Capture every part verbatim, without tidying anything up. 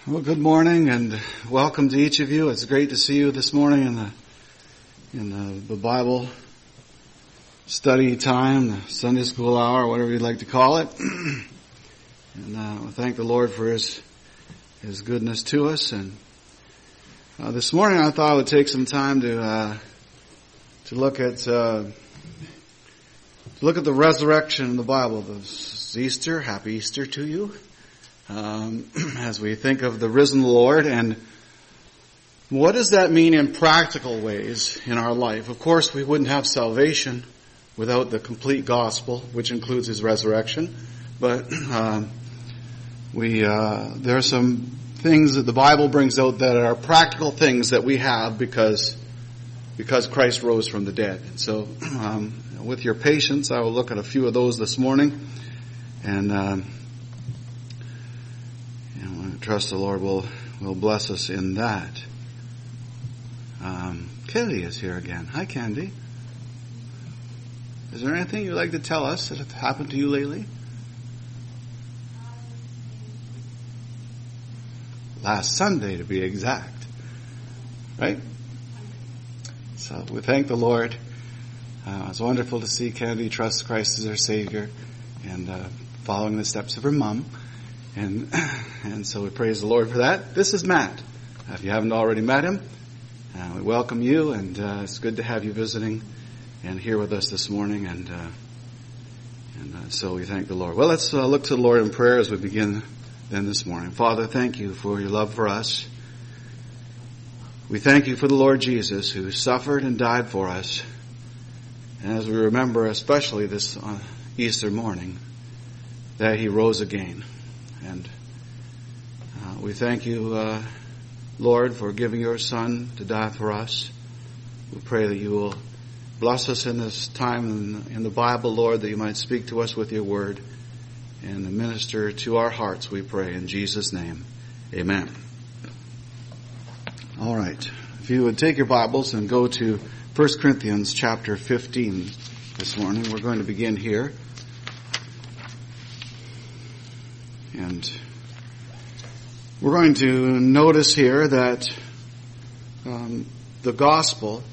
Well, good morning and welcome to each of you. It's great to see you this morning in the in the, the Bible study time, the Sunday school hour, whatever you'd like to call it. And uh, we thank the Lord for His His goodness to us. And uh, this morning, I thought I would take some time to uh, to look at uh, to look at the resurrection in the Bible. It's Easter. Happy Easter to you. Um, as we think of the risen Lord, and what does that mean in practical ways in our life? Of course, we wouldn't have salvation without the complete gospel, which includes His resurrection. But um, we uh, there are some things that the Bible brings out that are practical things that we have because because Christ rose from the dead. And so, um, with your patience, I will look at a few of those this morning, and. Um, Trust the Lord will will bless us in that. Um, Candy is here again. Hi, Candy. Is there anything you'd like to tell us that has happened to you lately? Last Sunday, to be exact. Right? So we thank the Lord. Uh, it's wonderful to see Candy trust Christ as her Savior and uh, following the steps of her mom. And and so we praise the Lord for that. This is Matt. Uh, if you haven't already met him, uh, we welcome you, and uh, it's good to have you visiting and here with us this morning. And uh, and uh, so we thank the Lord. Well, let's uh, look to the Lord in prayer as we begin then this morning. Father, thank you for your love for us. We thank you for the Lord Jesus who suffered and died for us. And as we remember, especially this uh, Easter morning, that He rose again. And uh, we thank you, uh, Lord, for giving your Son to die for us. We pray that you will bless us in this time in, in the Bible, Lord, that you might speak to us with your word and minister to our hearts, we pray, in Jesus' name. Amen. All right. If you would take your Bibles and go to First Corinthians chapter fifteen this morning, we're going to begin here. And we're going to notice here that um, the gospel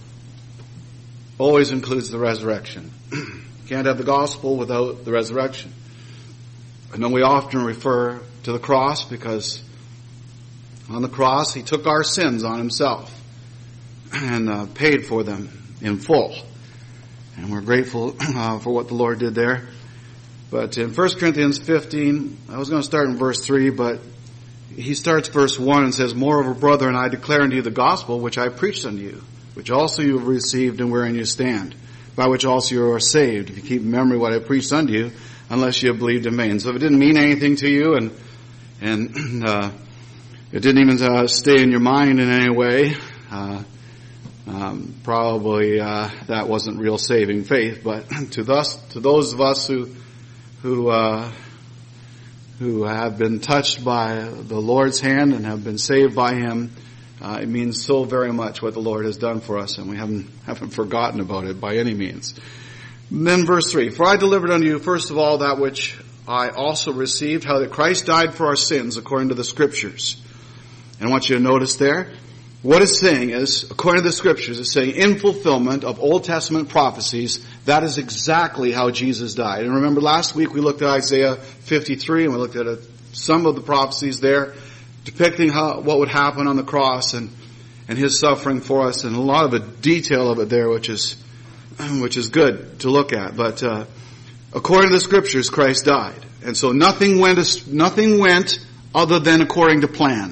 always includes the resurrection. You can't have the gospel without the resurrection. I know we often refer to the cross because on the cross He took our sins on Himself and uh, paid for them in full. And we're grateful uh, for what the Lord did there. But in First Corinthians fifteen, I was going to start in verse three, but he starts verse one and says, "Moreover, brethren, I declare unto you the gospel which I preached unto you, which also you have received and wherein you stand, by which also you are saved, if you keep in memory what I preached unto you, unless you have believed in vain." So if it didn't mean anything to you, and and uh, it didn't even uh, stay in your mind in any way, uh, um, probably uh, that wasn't real saving faith. But to thus, to those of us who who uh, who have been touched by the Lord's hand and have been saved by Him, uh, it means so very much what the Lord has done for us, and we haven't haven't forgotten about it by any means. And then verse three, "For I delivered unto you first of all that which I also received, how that Christ died for our sins according to the Scriptures." And I want you to notice there, what it's saying is, according to the Scriptures, it's saying in fulfillment of Old Testament prophecies, that is exactly how Jesus died. And remember last week we looked at Isaiah fifty-three and we looked at a, some of the prophecies there depicting how what would happen on the cross and, and His suffering for us, and a lot of the detail of it there, which is which is good to look at. But uh, according to the Scriptures, Christ died. And so nothing went nothing went other than according to plan.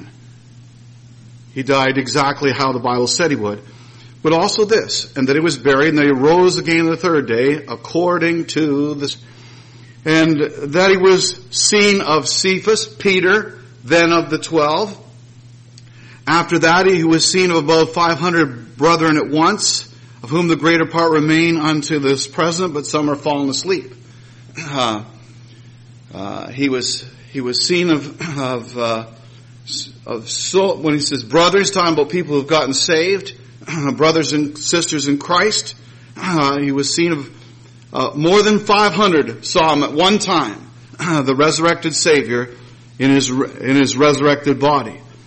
He died exactly how the Bible said He would. But also this, and that He was buried, and that He rose again the third day, according to this, and that He was seen of Cephas, Peter, then of the twelve. After that He was seen of about five hundred brethren at once, of whom the greater part remain unto this present, but some are fallen asleep. Uh, uh, he was he was seen of of uh, of so when he says brothers, talking about people who've gotten saved, brothers and sisters in Christ. Uh, he was seen of uh, more than five hundred saw Him at one time, uh, the resurrected Savior in His in His resurrected body.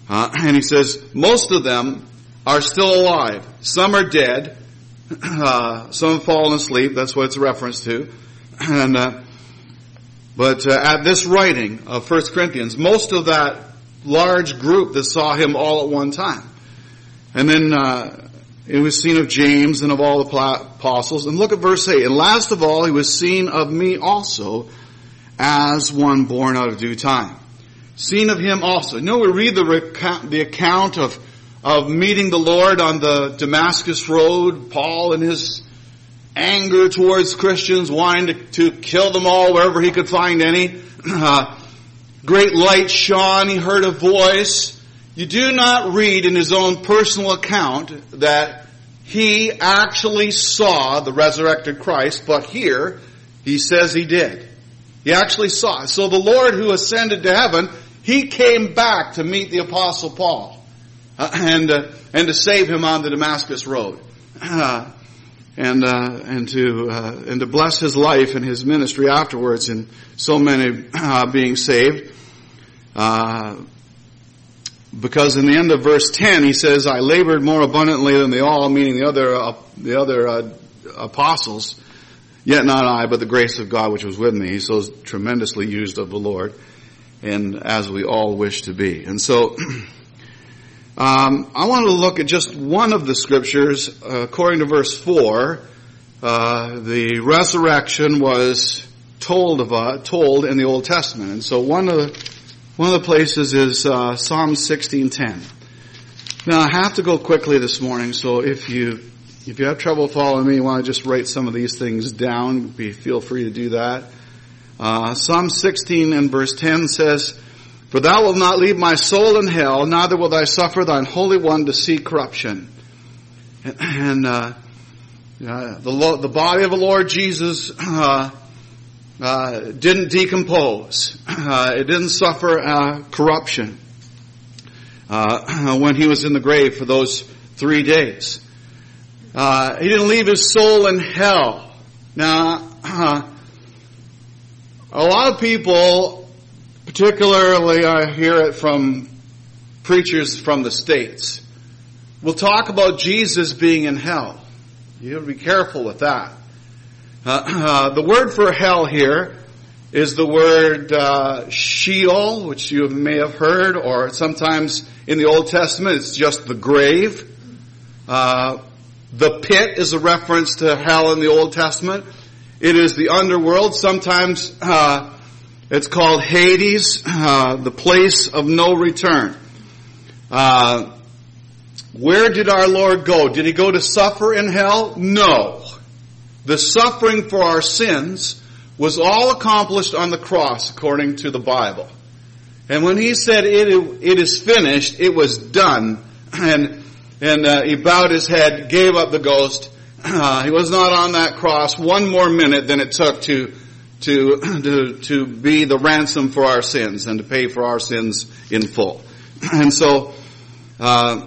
Uh, and he says, most of them are still alive. Some are dead. Uh, some have fallen asleep. That's what it's a reference to. And, uh, but uh, at this writing of First Corinthians, most of that large group that saw him all at one time. And then uh, it was seen of James and of all the apostles. And look at verse eight. And last of all, he was seen of me also as one born out of due time. Seen of him also. You know, we read the, recount, the account of, of meeting the Lord on the Damascus road, Paul and his anger towards Christians, wanting to, to kill them all wherever he could find any. Uh, great light shone, he heard a voice. You do not read in his own personal account that he actually saw the resurrected Christ, but here he says he did. He actually saw it. So the Lord who ascended to heaven, he came back to meet the Apostle Paul uh, and uh, and to save him on the Damascus road, uh, and uh, and to uh, and to bless his life and his ministry afterwards, and so many uh, being saved. Uh, because in the end of verse ten, he says, "I labored more abundantly than they all," meaning the other uh, the other uh, apostles. Yet not I, but the grace of God which was with me. He's so tremendously used of the Lord, and as we all wish to be. And so, um, I want to look at just one of the scriptures. Uh, according to verse four, uh, the resurrection was told of uh, told in the Old Testament. And so, one of the one of the places is uh, Psalm sixteen ten. Now, I have to go quickly this morning, so if you If you have trouble following me, you want to just write some of these things down, be, feel free to do that. Uh, Psalm sixteen and verse ten says, "For thou wilt not leave my soul in hell, neither will thou suffer thine Holy One to see corruption." And, and uh, uh, the, Lord, the body of the Lord Jesus uh, uh, didn't decompose. Uh, it didn't suffer uh, corruption uh, when he was in the grave for those three days. Uh, he didn't leave his soul in hell. Now, uh, a lot of people, particularly I hear it from preachers from the States, will talk about Jesus being in hell. You have to be careful with that. Uh, uh, the word for hell here is the word uh, Sheol, which you may have heard, or sometimes in the Old Testament it's just the grave. Uh, The pit is a reference to hell in the Old Testament. It is the underworld. Sometimes uh, it's called Hades, uh, the place of no return. Uh, where did our Lord go? Did he go to suffer in hell? No. The suffering for our sins was all accomplished on the cross, according to the Bible. And when he said it, it is finished, it was done. And And uh, he bowed his head, gave up the ghost. Uh, he was not on that cross one more minute than it took to to to to be the ransom for our sins and to pay for our sins in full. And so, uh,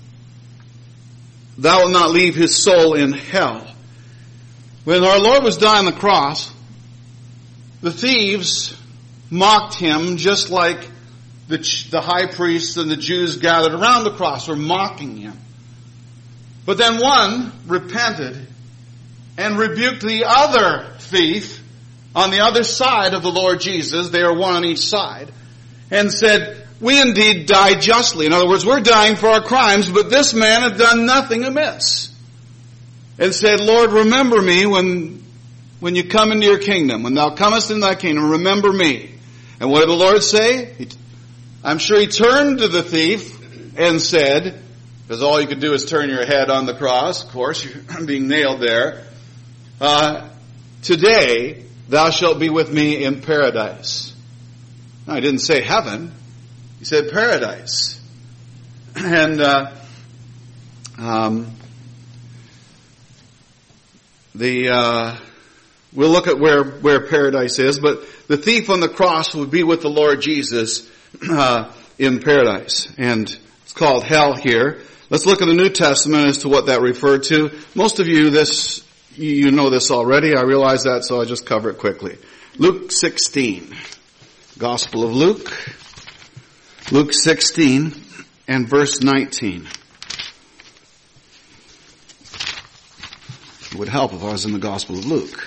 thou wilt not leave his soul in hell. When our Lord was dying on the cross, the thieves mocked him just like the, the high priests and the Jews gathered around the cross were mocking him. But then one repented and rebuked the other thief on the other side of the Lord Jesus. They are one on each side. And said, "We indeed die justly." In other words, we're dying for our crimes, but this man had done nothing amiss. And said, "Lord, remember me when, when you come into your kingdom. When thou comest into thy kingdom, remember me." And what did the Lord say? He, I'm sure he turned to the thief and said, because all you could do is turn your head on the cross, of course, you're being nailed there. Uh, "Today thou shalt be with me in paradise." Now, he didn't say heaven. He said paradise. And uh, um, the uh, we'll look at where, where paradise is, but the thief on the cross would be with the Lord Jesus uh, in paradise. And it's called hell here. Let's look at the New Testament as to what that referred to. Most of you, this you know this already. I realize that, so I just cover it quickly. Luke sixteen. Gospel of Luke. Luke sixteen. and verse nineteen. It would help if I was in the Gospel of Luke.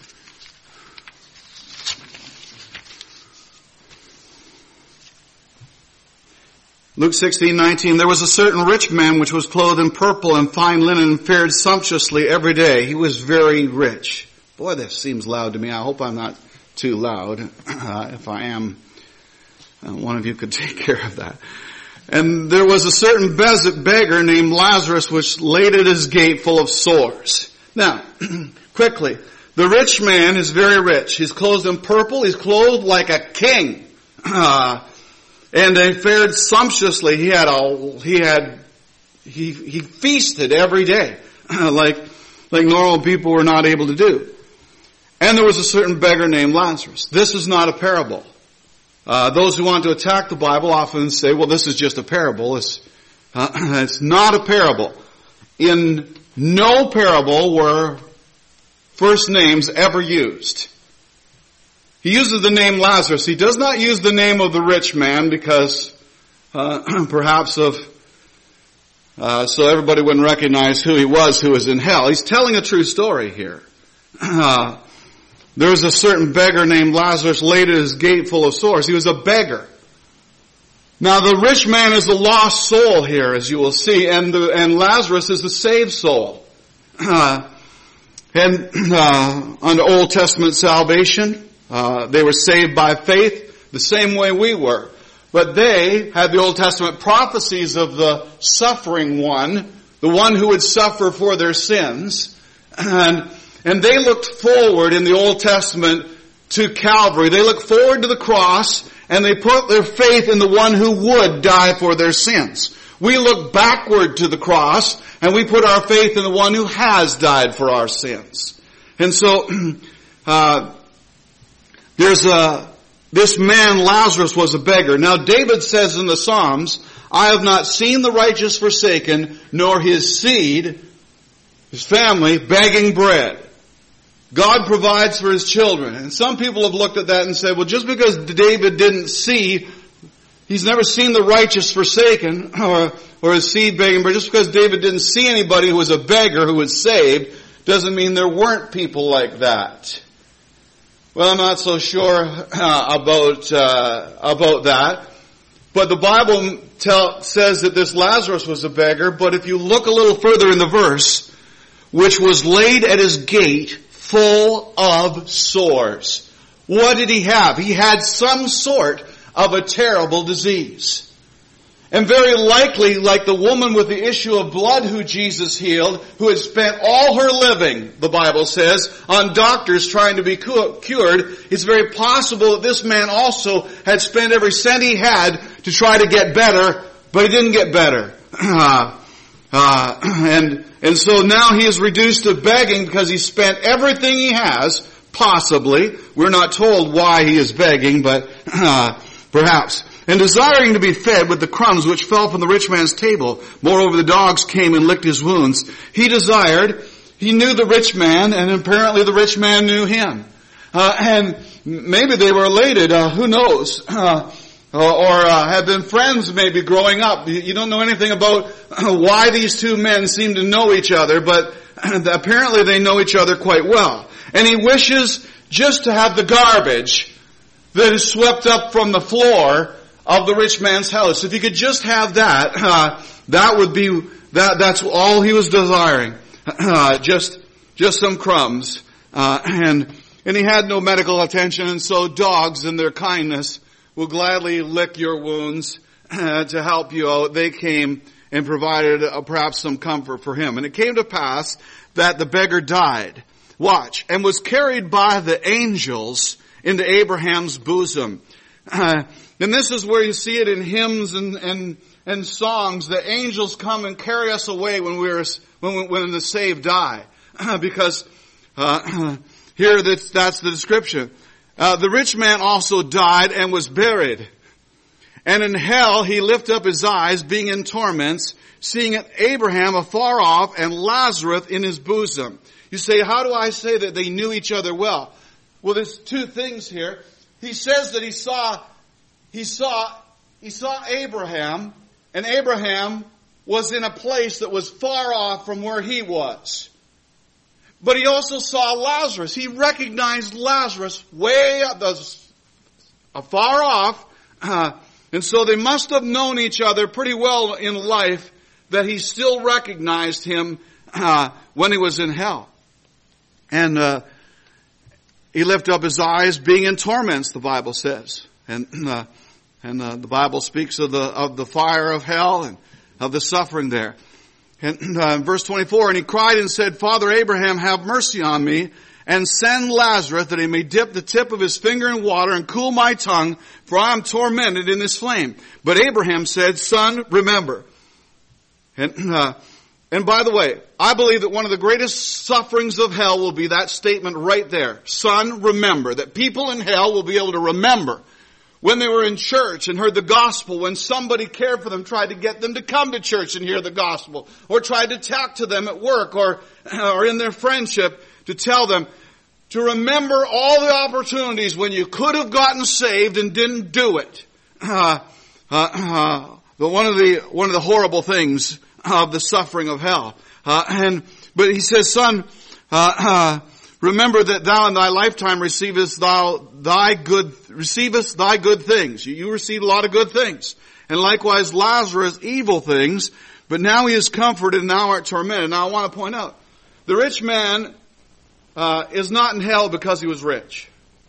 Luke sixteen nineteen, there was a certain rich man which was clothed in purple and fine linen and fared sumptuously every day. He was very rich. Boy, this seems loud to me. I hope I'm not too loud. Uh, if I am, uh, one of you could take care of that. And there was a certain beggar named Lazarus which laid at his gate full of sores. Now, quickly, the rich man is very rich. He's clothed in purple. He's clothed like a king. Uh, And they fared sumptuously. He had a, he had, he, he feasted every day, like, like normal people were not able to do. And there was a certain beggar named Lazarus. This is not a parable. Uh, those who want to attack the Bible often say, well, this is just a parable. It's, uh, it's not a parable. In no parable were first names ever used. He uses the name Lazarus. He does not use the name of the rich man because uh, perhaps of uh, so everybody wouldn't recognize who he was who was in hell. He's telling a true story here. Uh, there was a certain beggar named Lazarus laid at his gate full of sores. He was a beggar. Now the rich man is a lost soul here, as you will see, and the, and Lazarus is a saved soul. Uh, and uh, under Old Testament salvation, Uh, they were saved by faith the same way we were. But they had the Old Testament prophecies of the suffering one, the one who would suffer for their sins. And, and they looked forward in the Old Testament to Calvary. They looked forward to the cross and they put their faith in the one who would die for their sins. We look backward to the cross and we put our faith in the one who has died for our sins. And so, uh, There's a, this man Lazarus was a beggar. Now David says in the Psalms, I have not seen the righteous forsaken, nor his seed, his family, begging bread. God provides for his children. And some people have looked at that and said, well, just because David didn't see, he's never seen the righteous forsaken, or, or his seed begging bread, just because David didn't see anybody who was a beggar who was saved, doesn't mean there weren't people like that. Well, I'm not so sure uh, about uh, about that. But the Bible tell, says that this Lazarus was a beggar. But if you look a little further in the verse, which was laid at his gate full of sores. What did he have? He had some sort of a terrible disease. And very likely, like the woman with the issue of blood who Jesus healed, who had spent all her living, the Bible says, on doctors trying to be cured, it's very possible that this man also had spent every cent he had to try to get better, but he didn't get better. Uh, uh, and, and so now he is reduced to begging because he spent everything he has, possibly. We're not told why he is begging, but uh, perhaps. And desiring to be fed with the crumbs which fell from the rich man's table. Moreover, the dogs came and licked his wounds. He desired, he knew the rich man, and apparently the rich man knew him. Uh, and maybe they were related, uh, who knows, uh, or, or uh, had been friends maybe growing up. You, you don't know anything about uh, why these two men seem to know each other, but apparently they know each other quite well. And he wishes just to have the garbage that is swept up from the floor of the rich man's house. If he could just have that, uh, that would be, that, that's all he was desiring. Uh, just, just some crumbs. Uh, and, and he had no medical attention, and so dogs in their kindness will gladly lick your wounds uh, to help you out. They came and provided uh, perhaps some comfort for him. And it came to pass that the beggar died. Watch. And was carried by the angels into Abraham's bosom. Uh, And this is where you see it in hymns and, and, and songs. The angels come and carry us away when we're, when, we, when the saved die. because, uh, here that's, that's the description. Uh, the rich man also died and was buried. And in hell he lifted up his eyes, being in torments, seeing Abraham afar off and Lazarus in his bosom. You say, how do I say that they knew each other well? Well, there's two things here. He says that he saw He saw, he saw Abraham And Abraham was in a place that was far off from where he was. But he also saw Lazarus. He recognized Lazarus way up, far off. Uh, and so they must have known each other pretty well in life, that he still recognized him uh, when he was in hell. And uh, he lifted up his eyes, being in torments, the Bible says. And uh, and uh, the Bible speaks of the of the fire of hell and of the suffering there. And uh, verse twenty-four, and he cried and said, Father Abraham, have mercy on me, and send Lazarus that he may dip the tip of his finger in water and cool my tongue, for I am tormented in this flame. But Abraham said, Son, remember. And uh, and by the way, I believe that one of the greatest sufferings of hell will be that statement right there. Son, remember. That people in hell will be able to remember when they were in church and heard the gospel, when somebody cared for them, tried to get them to come to church and hear the gospel, or tried to talk to them at work or, or in their friendship to tell them to remember all the opportunities when you could have gotten saved and didn't do it. Uh, uh, uh, but one of the, one of the horrible things of the suffering of hell. Uh, and, but he says, son, uh, uh, remember that thou in thy lifetime receivest thou thy good, receivest thy good things. You, you received a lot of good things. And likewise Lazarus evil things, but now he is comforted and thou art tormented. Now I want to point out, the rich man, uh, is not in hell because he was rich.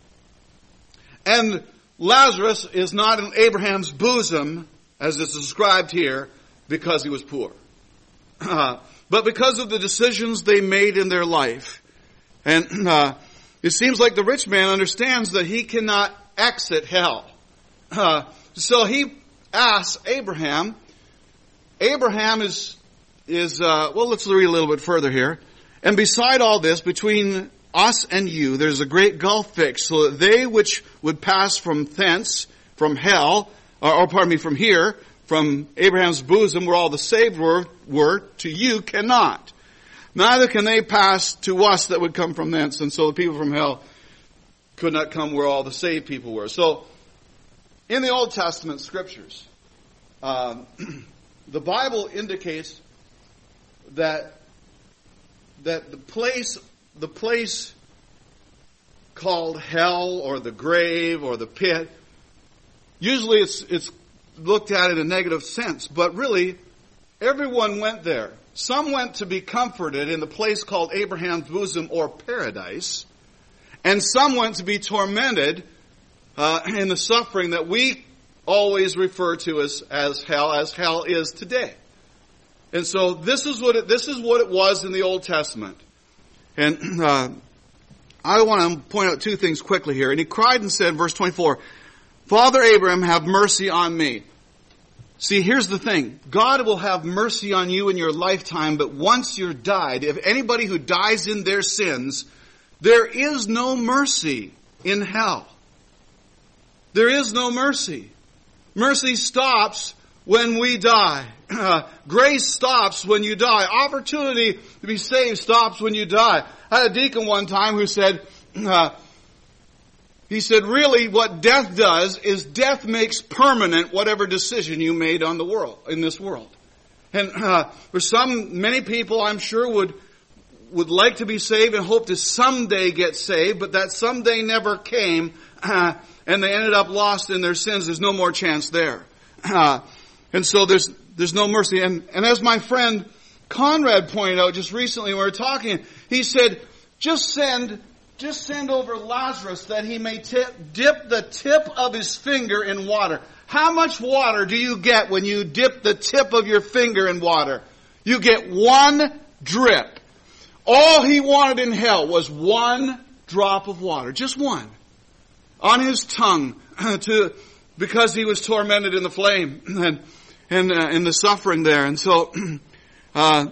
And Lazarus is not in Abraham's bosom, as is described here, because he was poor. Uh, but because of the decisions they made in their life. And uh, it seems like the rich man understands that he cannot exit hell. Uh, so he asks Abraham. Abraham is, is uh, well, let's read a little bit further here. And beside all this, between us and you, there's a great gulf fixed, so that they which would pass from thence, from hell, or, or pardon me, from here, from Abraham's bosom, where all the saved were, were, to you cannot. Neither can they pass to us that would come from thence. And so the people from hell could not come where all the saved people were. So, in the Old Testament scriptures, um, the Bible indicates that that the place, the place called hell or the grave or the pit, usually it's it's looked at in a negative sense, but really everyone went there. Some went to be comforted in the place called Abraham's bosom or paradise, and some went to be tormented uh, in the suffering that we always refer to as, as hell, as hell is today. And so this is what it, this is what it was in the Old Testament. And uh, I want to point out two things quickly here. And he cried and said, verse twenty-four, Father Abraham, have mercy on me. See, here's the thing. God will have mercy on you in your lifetime, but once you're died, if anybody who dies in their sins, there is no mercy in hell. There is no mercy. Mercy stops when we die. Uh, grace stops when you die. Opportunity to be saved stops when you die. I had a deacon one time who said, uh, He said, really, what death does is death makes permanent whatever decision you made on the world, in this world. And uh, for some, many people, I'm sure, would would like to be saved and hope to someday get saved, but that someday never came, uh, and they ended up lost in their sins. There's no more chance there. Uh, and so there's there's no mercy. And, and as my friend Conrad pointed out just recently when we were talking, he said, just send... Just send over Lazarus that he may tip, dip the tip of his finger in water. How much water do you get when you dip the tip of your finger in water? You get one drip. All he wanted in hell was one drop of water. Just one. On his tongue to, because he was tormented in the flame and, and uh, in the suffering there. And so, uh,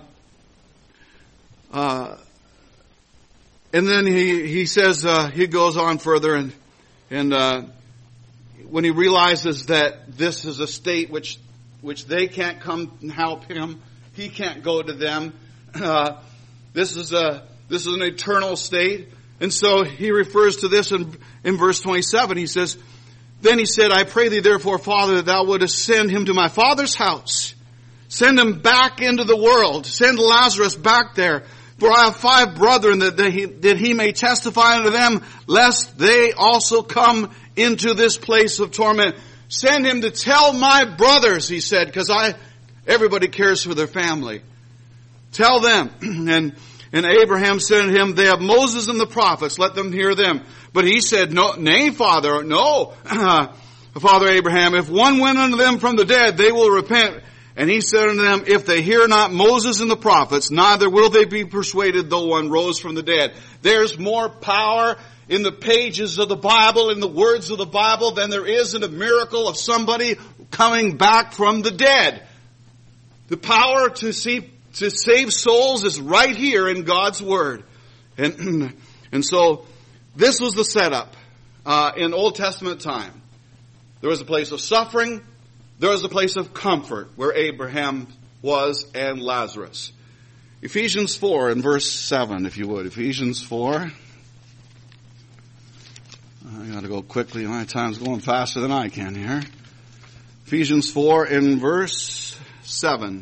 uh, And then he, he says, uh, he goes on further and, and, uh, when he realizes that this is a state which, which they can't come and help him, he can't go to them, uh, this is a, this is an eternal state. And so he refers to this in, in verse twenty-seven. He says, Then he said, I pray thee therefore, Father, that thou wouldest send him to my father's house. Send him back into the world. Send Lazarus back there. For I have five brethren, that, that, he, that he may testify unto them, lest they also come into this place of torment. Send him to tell my brothers, he said, because I, everybody cares for their family. Tell them. And, and Abraham said to him, they have Moses and the prophets, let them hear them. But he said, no, nay, Father, no. Father Abraham, if one went unto them from the dead, they will repent. And he said unto them, if they hear not Moses and the prophets, neither will they be persuaded though one rose from the dead. There's more power in the pages of the Bible, in the words of the Bible, than there is in a miracle of somebody coming back from the dead. The power to see, to save souls is right here in God's Word. And, and so, this was the setup, uh, in Old Testament time. There was a place of suffering. There was a place of comfort where Abraham was and Lazarus. Ephesians four and verse seven, if you would. Ephesians four. I gotta go quickly. My time's going faster than I can here. Ephesians four in verse seven.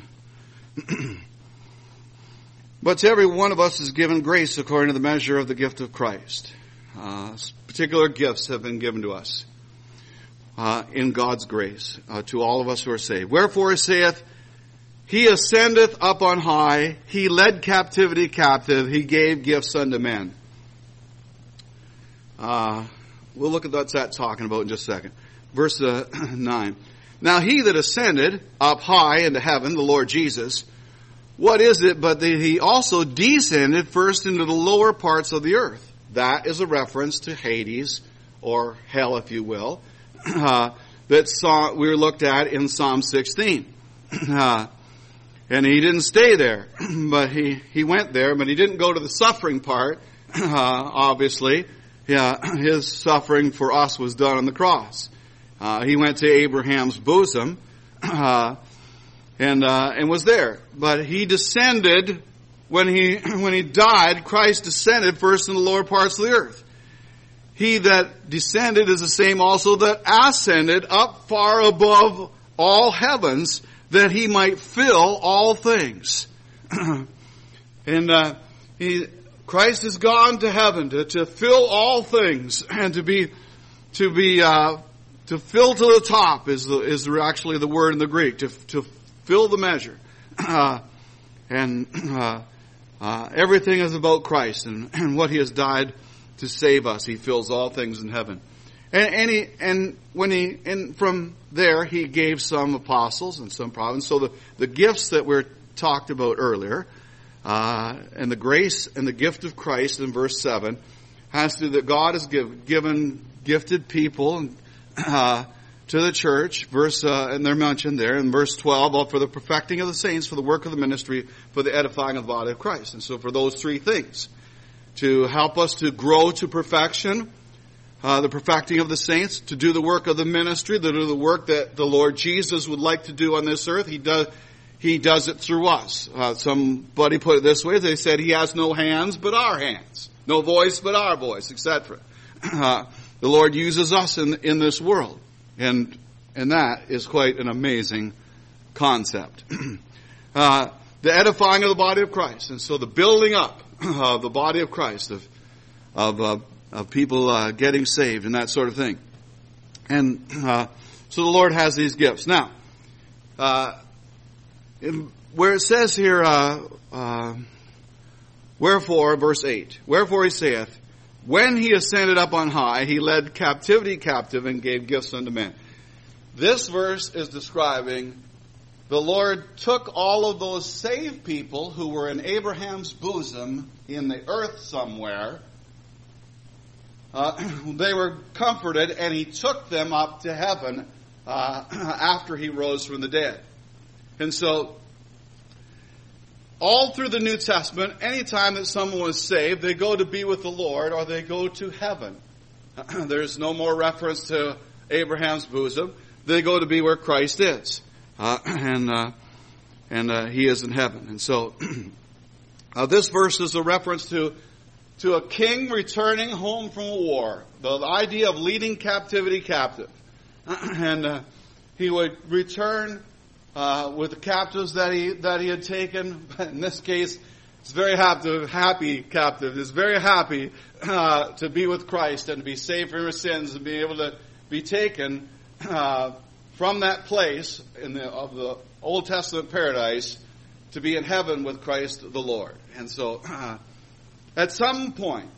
But to every one of us is given grace according to the measure of the gift of Christ. Uh, particular gifts have been given to us. Uh, in God's grace, uh, to all of us who are saved. Wherefore he saith, he ascendeth up on high, he led captivity captive, he gave gifts unto men. Uh, we'll look at what's that talking about in just a second. Verse uh, nine. Now he that ascended up high into heaven, the Lord Jesus, what is it but that he also descended first into the lower parts of the earth? That is a reference to Hades, or hell if you will. Uh, that saw, we were looked at in Psalm sixteen. Uh, and he didn't stay there, but he, he went there, but he didn't go to the suffering part, uh, obviously. Yeah, his suffering for us was done on the cross. Uh, he went to Abraham's bosom, uh, and, uh, and was there. But he descended, when he, when he died, Christ descended first in the lower parts of the earth. He that descended is the same also that ascended up far above all heavens, that he might fill all things. and uh, he, Christ has gone to heaven to, to fill all things, and to be to be uh, to fill to the top is the, is actually the word in the Greek, to to fill the measure. Uh, and uh, uh, everything is about Christ and, and what he has died to save us. He fills all things in heaven. And, and he, and when he, and from there, he gave some apostles and some prophets. So the, the gifts that were talked about earlier, uh, and the grace and the gift of Christ in verse seven, has to do that God has give, given gifted people, uh, to the church, verse, uh, and they're mentioned there in verse twelve, all for the perfecting of the saints, for the work of the ministry, for the edifying of the body of Christ. And so for those three things, to help us to grow to perfection, uh, the perfecting of the saints, to do the work of the ministry, to do the work that the Lord Jesus would like to do on this earth. He does, he does it through us. Uh, somebody put it this way, they said he has no hands but our hands, no voice but our voice, et cetera. Uh, the Lord uses us in, in this world. And, and that is quite an amazing concept. uh, the edifying of the body of Christ. And so the building up of the body of Christ, of of, uh, of people uh, getting saved and that sort of thing. And uh, so the Lord has these gifts. Now, uh, in, where it says here, uh, uh, wherefore, verse eight, wherefore he saith, when he ascended up on high, he led captivity captive and gave gifts unto men. This verse is describing the Lord took all of those saved people who were in Abraham's bosom in the earth somewhere. Uh, they were comforted, and he took them up to heaven uh, after he rose from the dead. And so, all through the New Testament, anytime that someone was saved, they go to be with the Lord or they go to heaven. There's no more reference to Abraham's bosom. They go to be where Christ is. Uh, and uh, and uh, he is in heaven. And so uh, this verse is a reference to to a king returning home from a war. The, the idea of leading captivity captive. and uh, he would return uh, with the captives that he that he had taken. But in this case, he's very happy, happy captive. He's very happy uh, to be with Christ and to be saved from his sins and be able to be taken uh, from that place in the of the Old Testament paradise to be in heaven with Christ the Lord. And so, uh, at some point,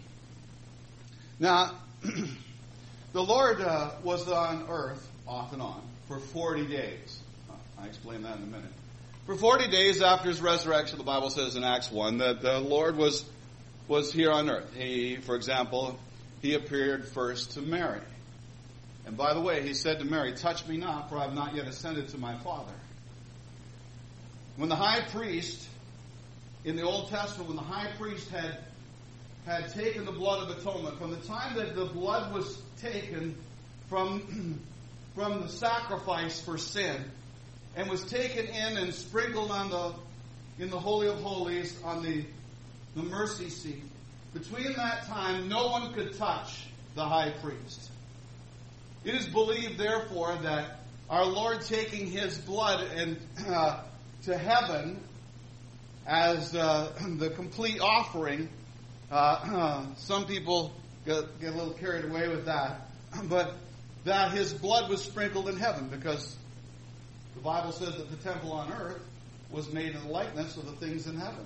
now, the Lord uh, was on earth off and on for forty days. I'll explain that in a minute. For forty days after his resurrection, the Bible says in Acts one that the Lord was was here on earth. He, for example, he appeared first to Mary. And by the way, he said to Mary, "Touch me not, for I have not yet ascended to my Father." When the high priest, in the Old Testament, when the high priest had had taken the blood of atonement, from the time that the blood was taken from, from the sacrifice for sin, and was taken in and sprinkled on the in the Holy of Holies on the, the mercy seat, between that time no one could touch the high priest. It is believed, therefore, that our Lord taking his blood and uh, to heaven as uh, the complete offering, uh, uh, some people get, get a little carried away with that, but that his blood was sprinkled in heaven, because the Bible says that the temple on earth was made in the likeness of the things in heaven.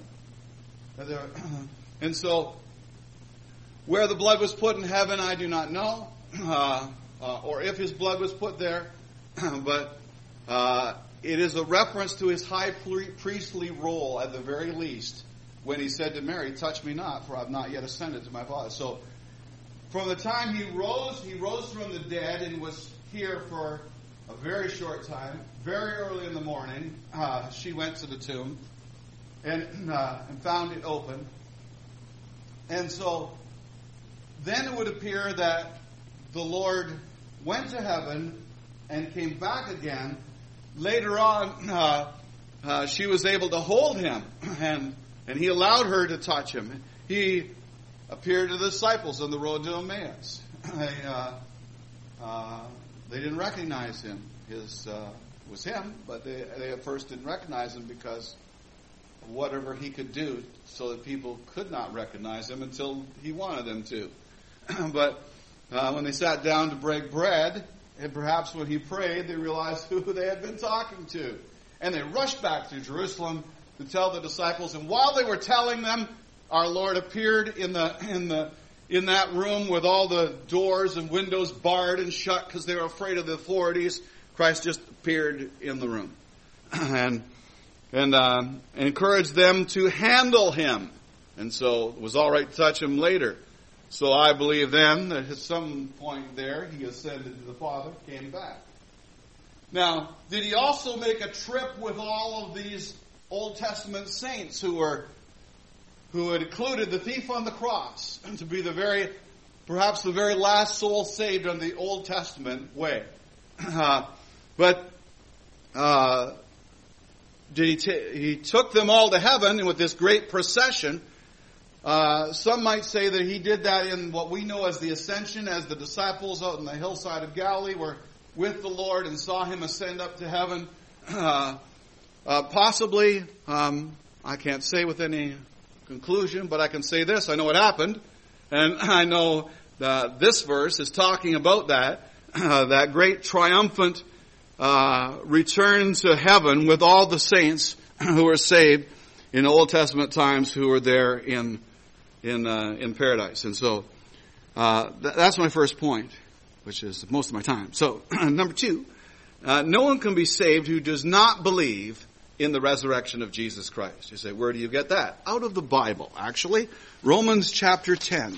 And so, where the blood was put in heaven, I do not know, uh, uh, or if his blood was put there, but uh, it is a reference to his high priestly role at the very least, when he said to Mary, "Touch me not, for I have not yet ascended to my Father." So, from the time he rose, he rose from the dead and was here for a very short time. Very early in the morning, uh, she went to the tomb and, uh, and found it open. And so, then it would appear that the Lord went to heaven and came back again. Later on, uh, uh, she was able to hold him, and and he allowed her to touch him. He appeared to the disciples on the road to Emmaus. They, uh, uh, they didn't recognize him. His uh, was him, but they, they at first didn't recognize him because of whatever he could do, so that people could not recognize him until he wanted them to. But uh, when they sat down to break bread, and perhaps when he prayed, they realized who they had been talking to. And they rushed back to Jerusalem to tell the disciples. And while they were telling them, our Lord appeared in the in the in that room with all the doors and windows barred and shut because they were afraid of the authorities. Christ just appeared in the room and and uh, encouraged them to handle him. And so it was all right to touch him later. So I believe then that at some point there, he ascended to the Father, came back. Now, did he also make a trip with all of these Old Testament saints who were, who had included the thief on the cross to be the very, perhaps the very last soul saved on the Old Testament way? Uh, but uh, did he? T- he took them all to heaven, and with this great procession. Uh, some might say that he did that in what we know as the ascension, as the disciples out on the hillside of Galilee were with the Lord and saw him ascend up to heaven. Uh, uh, possibly, um, I can't say with any conclusion, but I can say this: I know what happened, and I know that this verse is talking about that, uh, that great triumphant uh, return to heaven with all the saints who were saved in Old Testament times, who were there in in uh, in paradise. And so uh, th- that's my first point, which is most of my time. So number two, uh, no one can be saved who does not believe in the resurrection of Jesus Christ. You say, where do you get that? Out of the Bible, actually. Romans chapter ten.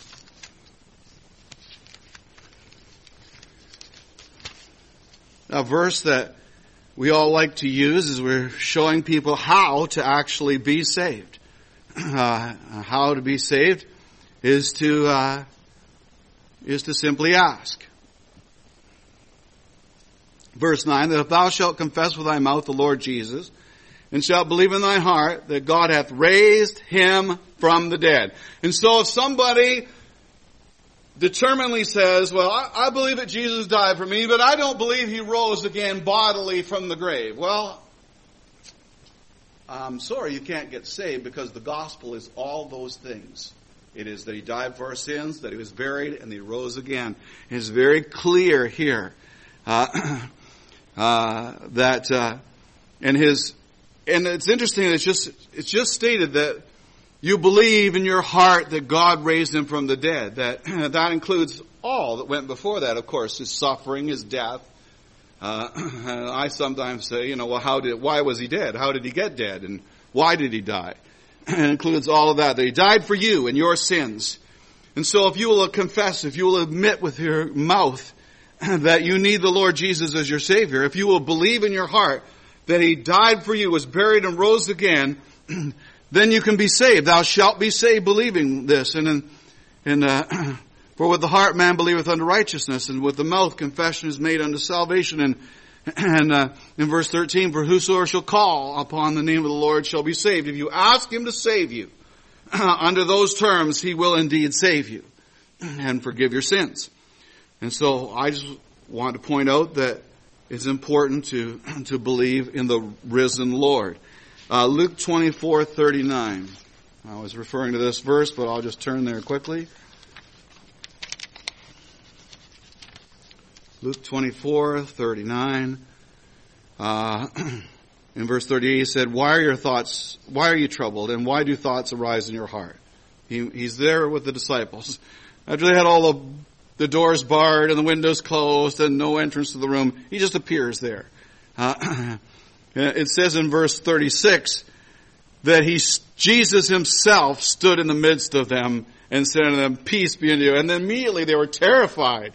A verse that we all like to use as we're showing people how to actually be saved. Uh, how to be saved is to uh, is to simply ask. Verse nine, that if thou shalt confess with thy mouth the Lord Jesus, and shalt believe in thy heart that God hath raised him from the dead. And so if somebody determinedly says, well, I, I believe that Jesus died for me, but I don't believe he rose again bodily from the grave. Well, I'm sorry you can't get saved, because the gospel is all those things. It is that he died for our sins, that he was buried, and that he rose again. It is very clear here uh, uh, that uh, and his and it's interesting. It's just it's just stated that you believe in your heart that God raised him from the dead. That that includes all that went before that, of course, his suffering, his death. Uh, I sometimes say, you know, well, how did, why was he dead? How did he get dead? And why did he die? It includes all of that, that he died for you and your sins. And so if you will confess, if you will admit with your mouth that you need the Lord Jesus as your Savior, if you will believe in your heart that he died for you, was buried and rose again, then you can be saved. Thou shalt be saved believing this. And in, in uh, for with the heart man believeth unto righteousness, and with the mouth confession is made unto salvation. And and uh, in verse thirteen, for whosoever shall call upon the name of the Lord shall be saved. If you ask him to save you, uh, under those terms, he will indeed save you and forgive your sins. And so I just want to point out that it's important to to believe in the risen Lord. Uh, Luke twenty-four thirty-nine. I was referring to this verse, but I'll just turn there quickly. Luke twenty-four thirty-nine. Uh, in verse thirty-eight, he said, "Why are your thoughts? Why are you troubled? And why do thoughts arise in your heart?" He, he's there with the disciples. After they had all the, the doors barred and the windows closed and no entrance to the room, he just appears there. Uh, it says in verse thirty-six that he, Jesus himself stood in the midst of them and said to them, "Peace be unto you." And then immediately they were terrified.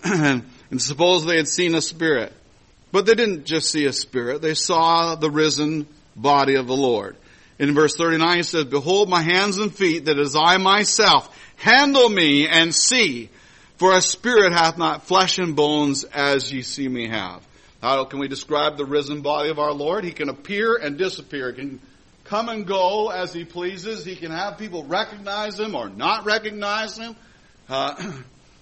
And suppose they had seen a spirit. But they didn't just see a spirit. They saw the risen body of the Lord. In verse thirty-nine, he says, "Behold my hands and feet, that is I myself. Handle me and see. For a spirit hath not flesh and bones, as ye see me have." How can we describe the risen body of our Lord? He can appear and disappear. He can come and go as he pleases. He can have people recognize him or not recognize him. Uh,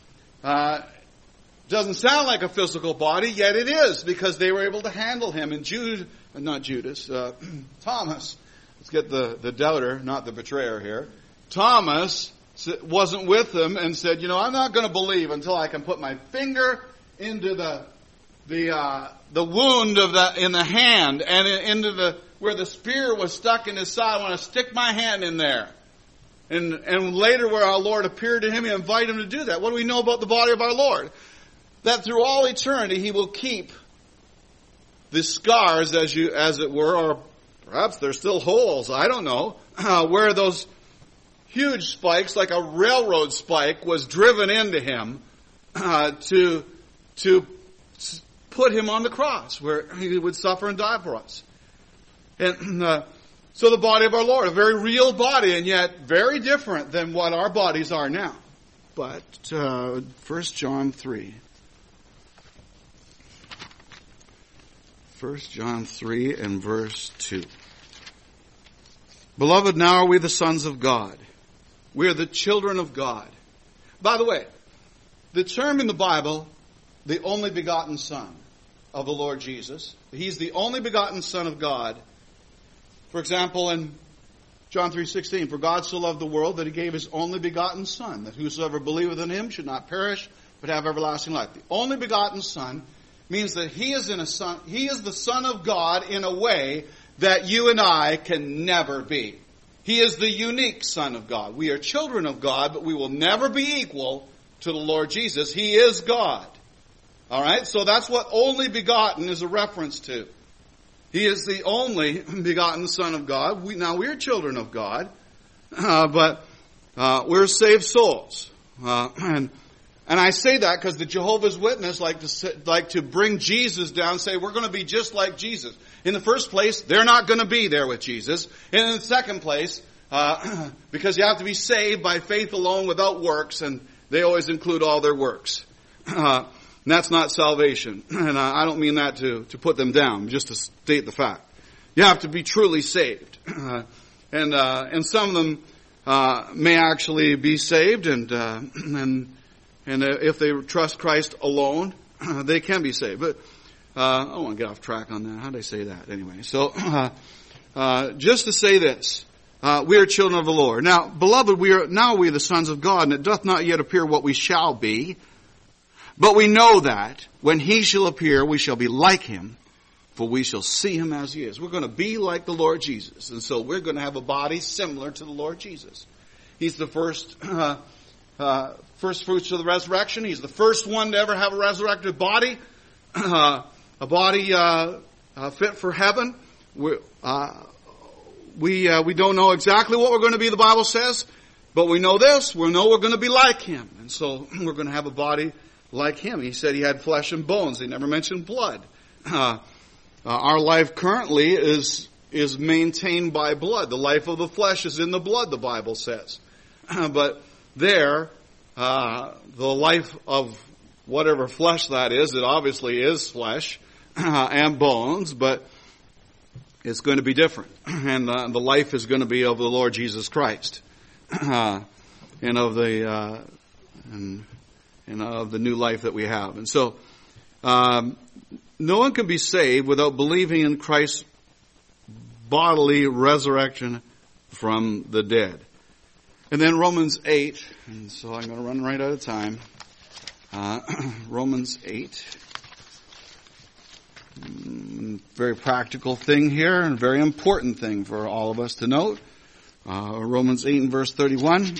uh, Doesn't sound like a physical body, yet it is, because they were able to handle him. And Jude, not Judas, uh, Thomas, let's get the, the doubter, not the betrayer here. Thomas wasn't with them and said, you know, I'm not going to believe until I can put my finger into the the uh, the wound of the in the hand and into the where the spear was stuck in his side. I want to stick my hand in there. And and later, where our Lord appeared to him, he invited him to do that. What do we know about the body of our Lord? That through all eternity he will keep the scars, as you, as it were, or perhaps there's still holes, I don't know, uh, where those huge spikes, like a railroad spike, was driven into him uh, to to put him on the cross, where he would suffer and die for us. And uh, so the body of our Lord, a very real body, and yet very different than what our bodies are now. But uh, First John three. First John three and verse two. Beloved, now are we the sons of God. We are the children of God. By the way, the term in the Bible, the only begotten Son of the Lord Jesus, he's the only begotten Son of God. For example, in John three sixteen, for God so loved the world that he gave his only begotten Son, that whosoever believeth in him should not perish, but have everlasting life. The only begotten Son means that he is in a son, he is the Son of God in a way that you and I can never be. He is the unique Son of God. We are children of God, but we will never be equal to the Lord Jesus. He is God. All right? So that's what only begotten is a reference to. He is the only begotten Son of God. We, now, we're children of God, uh, but uh, we're saved souls. Uh, and And I say that because the Jehovah's Witness like to like to bring Jesus down and say, we're going to be just like Jesus. In the first place, they're not going to be there with Jesus. And in the second place, uh, because you have to be saved by faith alone without works, and they always include all their works. Uh, and that's not salvation. And I don't mean that to, to put them down, just to state the fact. You have to be truly saved. Uh, and uh, and some of them uh, may actually be saved and uh, and and if they trust Christ alone, they can be saved. But uh, I don't want to get off track on that. How did I say that anyway? So uh, uh, just to say this, uh, we are children of the Lord. Now, beloved, we are now we are the sons of God, and it doth not yet appear what we shall be. But we know that when he shall appear, we shall be like him, for we shall see him as he is. We're going to be like the Lord Jesus. And so we're going to have a body similar to the Lord Jesus. He's the first uh, uh, first fruits of the resurrection. He's the first one to ever have a resurrected body, uh, a body uh, uh, fit for heaven. We're, uh, we uh, we don't know exactly what we're going to be, the Bible says, but we know this. We know we're going to be like him. And so we're going to have a body like him. He said he had flesh and bones. He never mentioned blood. Uh, uh, our life currently is is maintained by blood. The life of the flesh is in the blood, the Bible says. Uh, but there, uh, the life of whatever flesh that is, it obviously is flesh uh, and bones, but it's going to be different. And uh, the life is going to be of the Lord Jesus Christ. Uh, and of the... Uh, and, and of the new life that we have. And so, um, no one can be saved without believing in Christ's bodily resurrection from the dead. And then Romans eight, and so I'm going to run right out of time. Uh, Romans eight. Very practical thing here, and very important thing for all of us to note. Uh, Romans eight and verse thirty-one.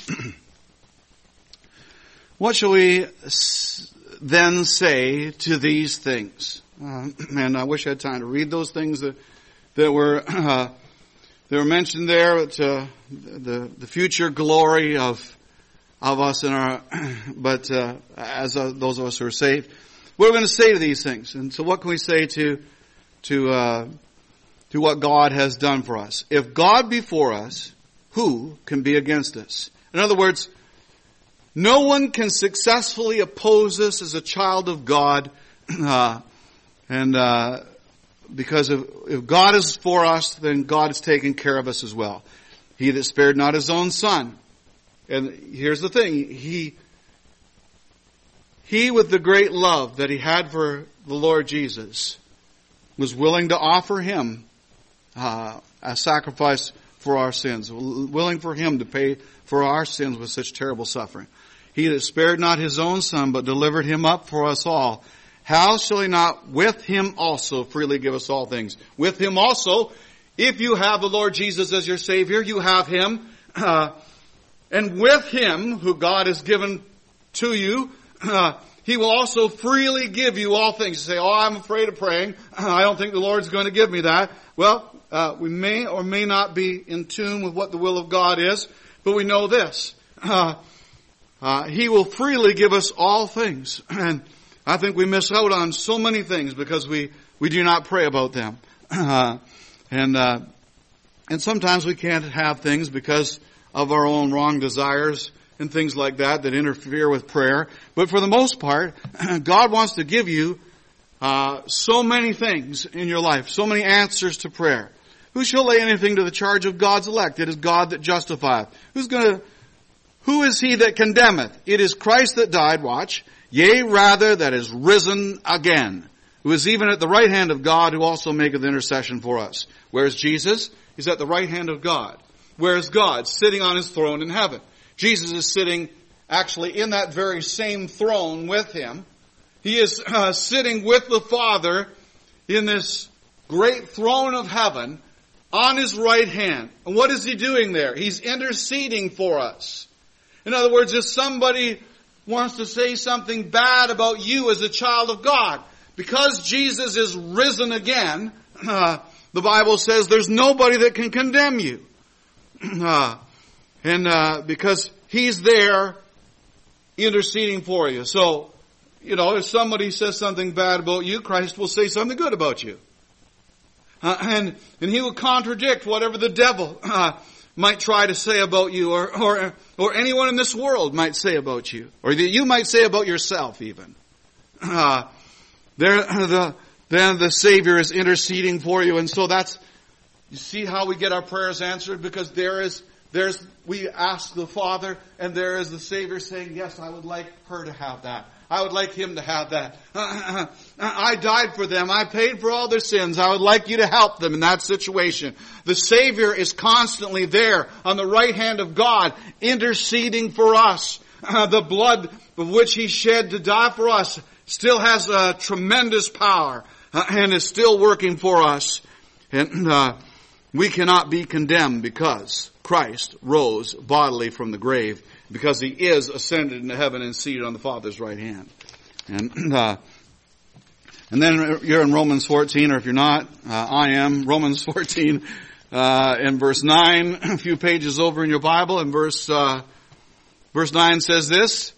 What shall we then say to these things? Uh, and I wish I had time to read those things that that were uh, that were mentioned there. To the the future glory of of us in our, but uh, as uh, those of us who are saved, what are we going to say to these things? And so, what can we say to to uh, to what God has done for us? If God be for us, who can be against us? In other words, no one can successfully oppose us as a child of God, uh, and uh, because if, if God is for us, then God is taking care of us as well. He that spared not his own son. And here's the thing, he, he with the great love that he had for the Lord Jesus was willing to offer him uh, a sacrifice for our sins, willing for him to pay for our sins with such terrible suffering. He that spared not his own son, but delivered him up for us all, how shall he not with him also freely give us all things? With him also, if you have the Lord Jesus as your Savior, you have him. Uh, and with him, who God has given to you, uh, he will also freely give you all things. You say, oh, I'm afraid of praying. I don't think the Lord's going to give me that. Well, uh, we may or may not be in tune with what the will of God is, but we know this. Uh, Uh, he will freely give us all things. And I think we miss out on so many things because we, we do not pray about them. Uh, and, uh, and sometimes we can't have things because of our own wrong desires and things like that that interfere with prayer. But for the most part, God wants to give you, uh, so many things in your life, so many answers to prayer. Who shall lay anything to the charge of God's elect? It is God that justifieth. Who's gonna, Who is he that condemneth? It is Christ that died, watch, yea, rather that is risen again, who is even at the right hand of God, who also maketh intercession for us. Where's Jesus? He's at the right hand of God. Where's God? Sitting on his throne in heaven. Jesus is sitting actually in that very same throne with him. He is uh, sitting with the Father in this great throne of heaven on his right hand. And what is he doing there? He's interceding for us. In other words, if somebody wants to say something bad about you as a child of God, because Jesus is risen again, uh, the Bible says there's nobody that can condemn you. Uh, and uh, because he's there interceding for you. So, you know, if somebody says something bad about you, Christ will say something good about you. Uh, and, and he will contradict whatever the devil uh, might try to say about you, or, or, or anyone in this world might say about you, or that you might say about yourself even. Uh, there, the, then the Savior is interceding for you, and so that's, you see how we get our prayers answered? Because there is, There's, we ask the Father, and there is the Savior saying, yes, I would like her to have that. I would like him to have that. I died for them. I paid for all their sins. I would like you to help them in that situation. The Savior is constantly there on the right hand of God, interceding for us. Uh, the blood of which he shed to die for us still has a tremendous power uh, and is still working for us. And uh, we cannot be condemned because Christ rose bodily from the grave, because he is ascended into heaven and seated on the Father's right hand. And uh, and then you're in Romans fourteen, or if you're not, uh, I am. Romans fourteen uh, in verse nine, a few pages over in your Bible, and verse uh, verse nine says this: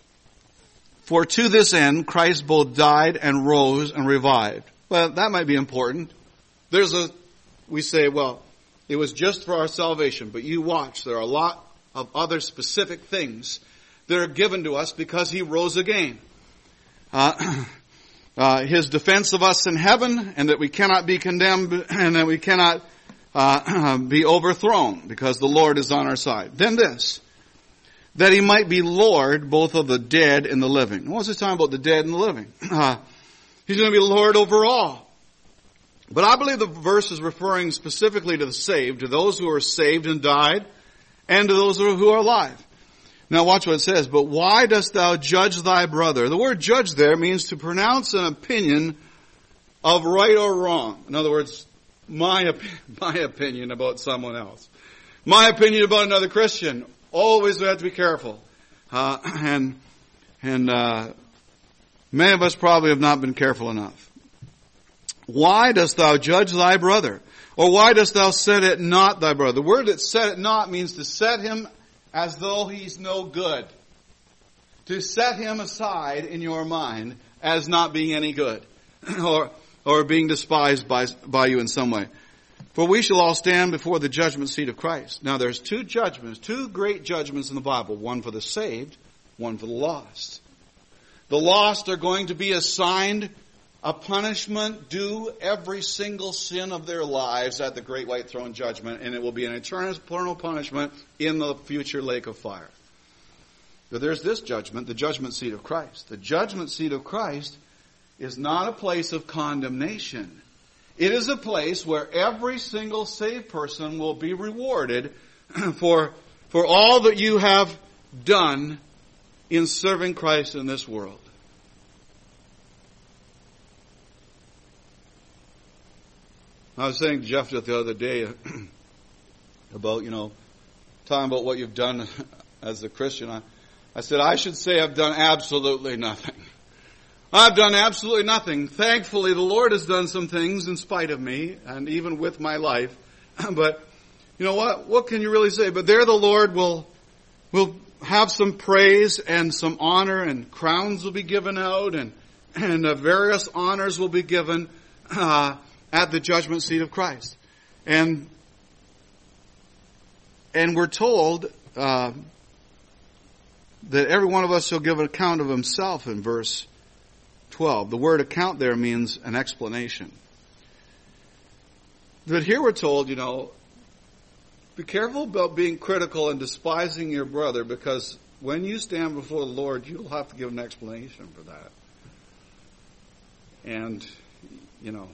for to this end Christ both died and rose and revived. Well, that might be important. There's a, we say, well, it was just for our salvation, but you watch, there are a lot of other specific things that are given to us because he rose again. Uh, uh, his defense of us in heaven, and that we cannot be condemned, and that we cannot uh, be overthrown because the Lord is on our side. Then this, that he might be Lord both of the dead and the living. What's he talking about, the dead and the living? Uh, he's going to be Lord over all. But I believe the verse is referring specifically to the saved, to those who are saved and died, and to those who are alive. Now watch what it says. But why dost thou judge thy brother? The word judge there means to pronounce an opinion of right or wrong. In other words, my, my opinion about someone else. My opinion about another Christian. Always we have to be careful. Uh, and and uh, many of us probably have not been careful enough. Why dost thou judge thy brother? Or why dost thou set it not thy brother? The word that set it not means to set him as though he's no good. To set him aside in your mind as not being any good. or or being despised by, by you in some way. For we shall all stand before the judgment seat of Christ. Now there's two judgments, two great judgments in the Bible. One for the saved, one for the lost. The lost are going to be assigned a punishment due every single sin of their lives at the great white throne judgment, and it will be an eternal punishment in the future lake of fire. But there's this judgment, the judgment seat of Christ. The judgment seat of Christ is not a place of condemnation. It is a place where every single saved person will be rewarded for, for all that you have done in serving Christ in this world. I was saying to Jeff the other day about, you know, talking about what you've done as a Christian. I, I said, I should say I've done absolutely nothing. I've done absolutely nothing. Thankfully, the Lord has done some things in spite of me and even with my life. But, you know what? What can you really say? But there the Lord will, will have some praise and some honor, and crowns will be given out, and, and uh, various honors will be given, uh, at the judgment seat of Christ. And and we're told uh, that every one of us shall give an account of himself in verse twelve. The word account there means an explanation. But here we're told, you know, be careful about being critical and despising your brother, because when you stand before the Lord, you'll have to give an explanation for that. And, you know,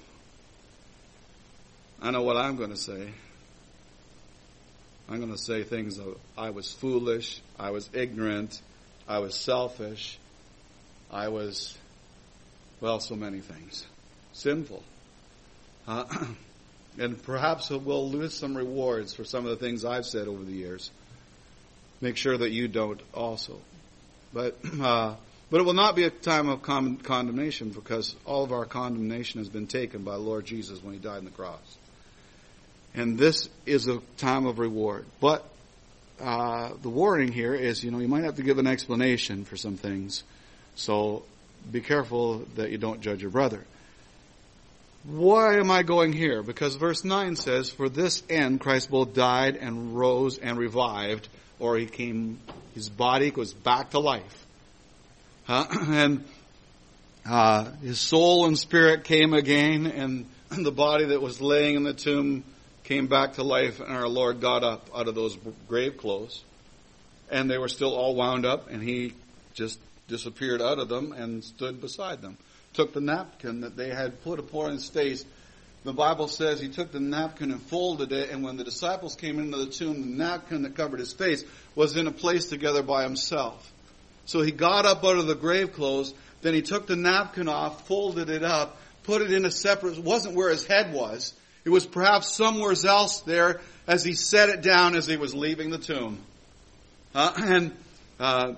I know what I'm going to say. I'm going to say things of, I was foolish, I was ignorant, I was selfish, I was, well, so many things. Sinful. Uh, and perhaps we'll lose some rewards for some of the things I've said over the years. Make sure that you don't also. But uh, but it will not be a time of con- condemnation, because all of our condemnation has been taken by the Lord Jesus when he died on the cross. And this is a time of reward. But uh, the warning here is, you know, you might have to give an explanation for some things. So be careful that you don't judge your brother. Why am I going here? Because verse nine says, for this end Christ both died and rose and revived, or he came, his body goes back to life. Uh, and uh, his soul and spirit came again, and the body that was laying in the tomb came back to life, and our Lord got up out of those grave clothes, and they were still all wound up, and he just disappeared out of them and stood beside them. Took the napkin that they had put upon his face. The Bible says he took the napkin and folded it, and when the disciples came into the tomb, the napkin that covered his face was in a place together by himself. So he got up out of the grave clothes, then he took the napkin off, folded it up, put it in a separate, it wasn't where his head was. It was perhaps somewhere else there as he set it down as he was leaving the tomb. Uh, and, uh,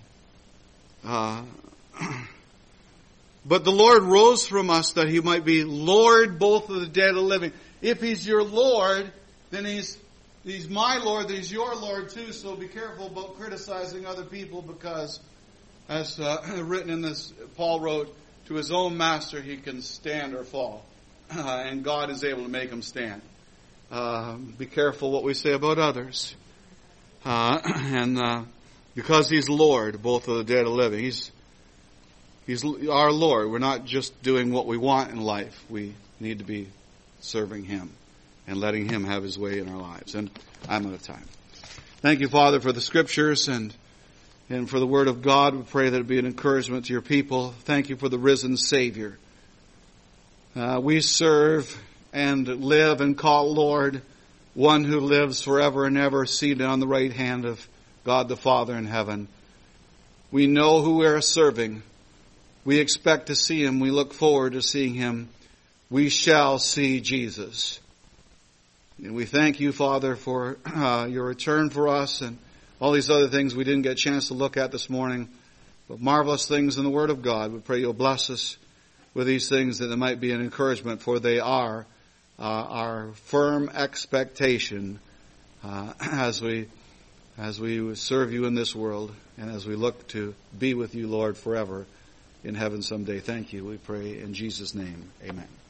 uh, but the Lord rose from us that he might be Lord both of the dead and the living. If he's your Lord, then he's he's my Lord, then he's your Lord too. So be careful about criticizing other people, because as uh, written in this, Paul wrote, to his own master he can stand or fall. Uh, and God is able to make him stand. Uh, be careful what we say about others. Uh, and uh, because he's Lord both of the dead and the living, he's He's our Lord. We're not just doing what we want in life. We need to be serving him and letting him have his way in our lives. And I'm out of time. Thank you, Father, for the scriptures and and for the word of God. We pray that it be an encouragement to your people. Thank you for the risen Savior. Uh, we serve and live and call Lord one who lives forever and ever, seated on the right hand of God the Father in heaven. We know who we are serving. We expect to see him. We look forward to seeing him. We shall see Jesus. And we thank you, Father, for uh, your return for us and all these other things we didn't get a chance to look at this morning. But marvelous things in the Word of God. We pray you'll bless us with these things, that they might be an encouragement, for they are uh, our firm expectation uh, as we as we serve you in this world and as we look to be with you, Lord, forever in heaven someday. Thank you. We pray in Jesus' name. Amen.